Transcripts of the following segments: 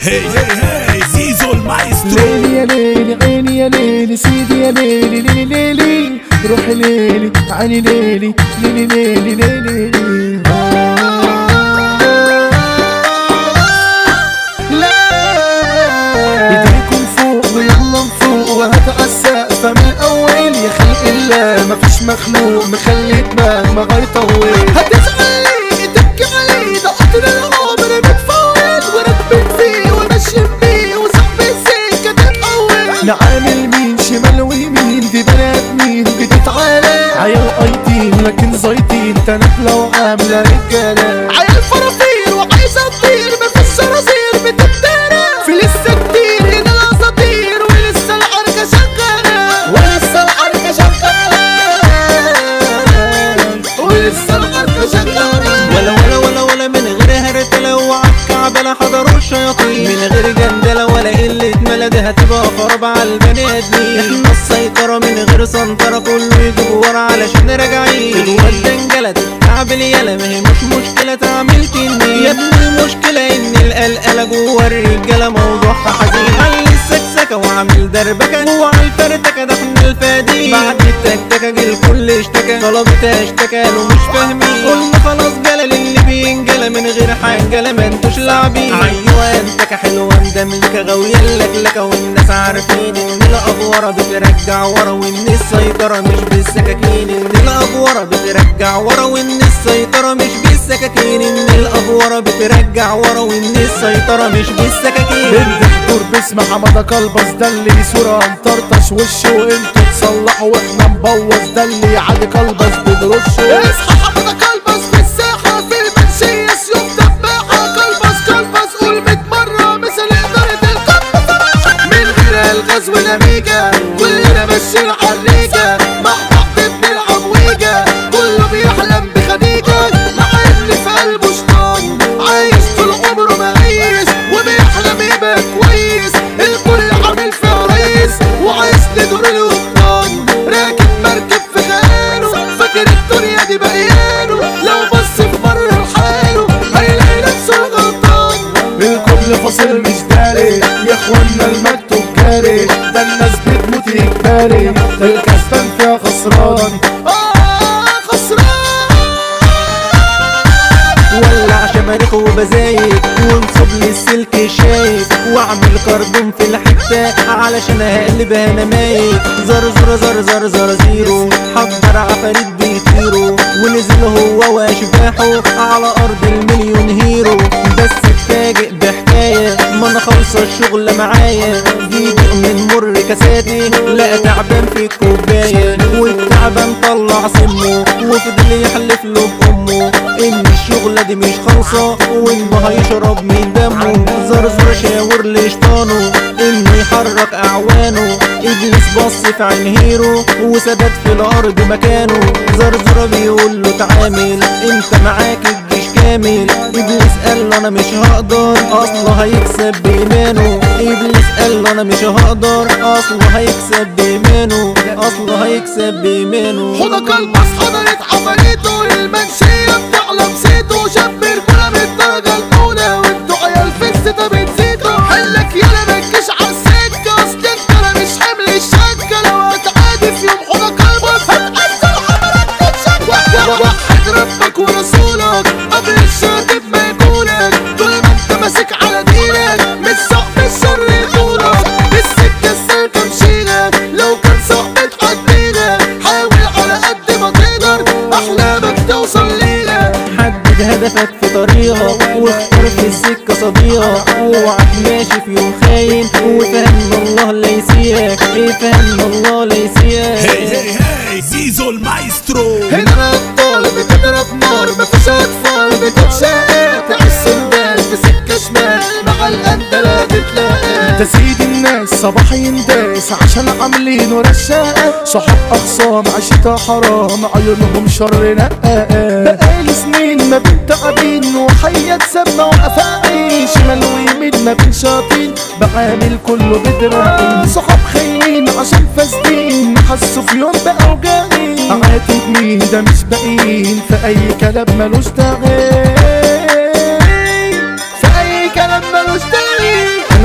هي زيزو المايسترو. ليلي يا ليلي عيني يا ليلي سيدي يا ليلي ليلي ليلي روحي ليلي عيني ليلي ليلي ليلي ليلي ايديكم فوق ويلا نفوق وهدع السقف من الاول يا خلق الله مفيش مخلوق مخلي دماغ ما هيطول. هتزعلي تبكي علي ده قطر العمر متفول وراكبين فيه وماشيين بيه وصاحبي السكه تتقول. نعامل مين شمال ويمين دي بني ادمين بتتعالى عيال قايطين لكن زايطين تنافله وعامله رجاله عيال فرافير وعايزه تطير مفيش صراصير بتتدارى في لسه كتير هنا الاساطير ولسه الحركه شغاله ولسه الحركه شغاله ولسه الحركه شغاله. ولا من غير هرتله وعالكعبه لا حضروا الشياطين من غير جندله ولا قله ملد هتبقى خراب على البني ادمين. احنا السيطره من غير سنطره كله يجيب ورا علشان راجعين. الواد ده انجلد تعمل يالا ما هي مش مشكله تعمل كني يا ابني المشكله ان القلقله جوه الرجاله موضوعها حزين. علي السكسكه وعامل دربكه جوه على الفرتكه ده احنا الفادي بعد التكتكه جه الكل اشتكى طلبتها اشتكى له مش فاهمين. قلنا خلاص جلل اللي بينجلى من غير حنجله ما انتوش لاعبين. ايوه انتك حلوه اندملكه غاويه اللكلكه والناس عارفين ان الافوره بترجع ورا وان السيطره مش بالسكاكين. ان الافوره بترجع ورا وان السيطره مش بالسكاكين. ان الافوره بترجع ورا وان السيطره مش بالسكاكين. الدكتور باسم حماده كلبس ده اللي صوره مطرطش وشه وانتوا تصلحوا واحنا نبوظ ده اللي عادي كلبس بنرشه. اصحى حماده كلبس في الساحه في المنشيه سيوف دباحه كلبس قول 100 مره مثل اداره القلب صراحه من غير الغاز والاميجا كلنا ماشيين عالريجه مع بعض بنلعب ويجا كله بيحلم بخديجه مع اللي في قلبه شيطان عايش طول عمره مقيس وبيحلم يبقى كويس. الكل عامل فيها ريس وعايش لدور القبطان راكب مركب في خياله فاكر الدنيا دي بقياله لو بص في مره لحاله هيلاقي نفسه غلطان. الكل فاصل مش داري يا اخوانا المكتوب جاري ده الناس بتموت اجباري الكسبان فيها خسران خسران. ولع شماريخ وبزايد وانصب لي السلك شايف واعمل كربون في الحته علشان هقلبها انا مايت. زر زيرو حضر عفاريت بيطيروا ونزل هو واشباحه على ارض المليون هيرو. بس اتفاجئ بحكايه ما انا خالصه الشغل معايا جيبه من مر كاساتي لقى تعبان في الكوبايه والتعبان طلع سمه وفضل يحلف له بامه ان الشغله دي مش خالصه وانه هيشرب من دمه. زرزر شاور لشيطانه انه يحرك اعوانه. ابليس بص في عين هيرو وثبت في الارض مكانه. زرزر بيقول له تعامل انت معاك الجيش كامل. ابليس قال له انا مش هقدر اصله هيكسب بايمانه. ابليس قال له انا مش هقدر اصله هيكسب بايمانه. اصله هيكسب بايمانه. حوضه كلبس حضرت عفاريته المنشيه بتعلم سيته شاب رجوله من الدرجه الاولى وانتوا عيال في السته بتزيدوا. حلك يالا متجيش عالسكه اصل انت انا مش حمل الشكه لو هتعادي في يوم حوضه كلبس هتأثر حملك تتشكى. وحد ربك ورسولك قبل الشاتم ما يقولك طول ما انت ماسك على دينك مش صاحب الشر يقولك. السكه السالكه مشيلك لو كان صاحبك هتديلك حاول على قد ما تقدر احلامك توصل ليلك. حدد هدفك في طريقك واختار في السكه صديقك اوعك ماشي في يوم خاين وفهم الله لا يسيئك. فهم الله لا يسيئك. هي زيزو المايسترو. هنا الابطال بتضرب نار مفيش اطفال بتتشاقى تعيش سندال في سكه شمال مع الاندله تتلاقى. ده سيد الناس صباح ينداس عشان عاملين رشاقه صحاب اخصام عشتها حرام عيونهم شر نقاقه. بقالي سنين ما بين تعبين وحياة سما وافاقي شمال ويمين ما بين شاطين بعامل كله بدراعي. صحاب خاينين عشان فاسدين حسوا في يوم باوجاعي عاتب مين ده مش باقيين في اي كلام ملوش داعي في اي كلام ملوش داعي.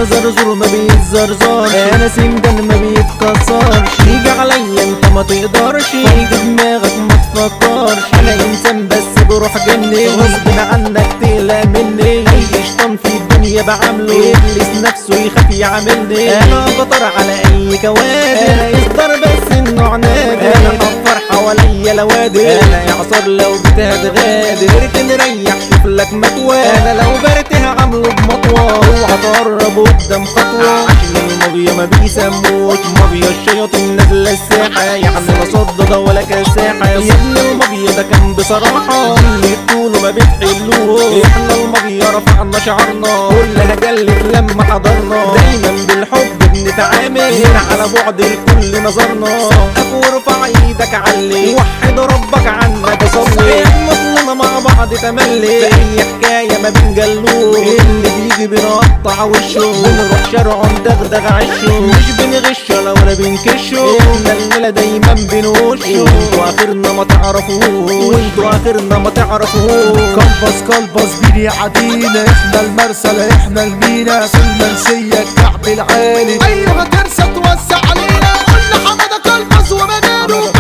زرزور ما بيتزرزرش، انا سندان ما بيتكسرش، يجي عليا انت ما تقدرش، يجي دماغك ما تفكرش، انا انسان بس بروح جني، غصب عنك تقلق مني، اي شيطان في الدنيا بعمله، ابليس نفسه يخاف يعملني، انا بطر على اي كوادر، انا يصدر بس انه عنادي، انا حفر حواليا لوادر، انا اعصر لو بتهتغادر، تنريح شوف لك مكوى، انا لو برتها عامله بمطوى، اوعى تقرب قدام خطوه، عشان المافيا ما بيسموش مافيا الشياطين نازله الساحه، يعني لا صدده ولا كساحه، يا ابن المافيا ده كان بصراحه اللي تقوله ما بتحلوه، احنا المافيا رفعنا شعرنا كلها جلت لما حضرنا، دايما بالحب بنتعامل، هنا على بعد الكل نظرنا، سقف وارفع ايدك علي، وحد ربك عنك صلي، مطلنا مع بعض تملي، اي حكايه ما بنجلوه، اللي بيجي بنقطع وشه، بنروح شارعه ندغدغ عشه، مش بنغش ولا بنكشه، احنا الليله دايما بنوشه، وانتوا اخرنا ما تعرفوه، وانتوا اخرنا ما تعرفوه، كلبس بيني عدينا، احنا المرسل احنا المينا، في المنسية الكعب العالي، ايوه هترسى توسع علينا، قلنا حمادة كلبس ومنانه،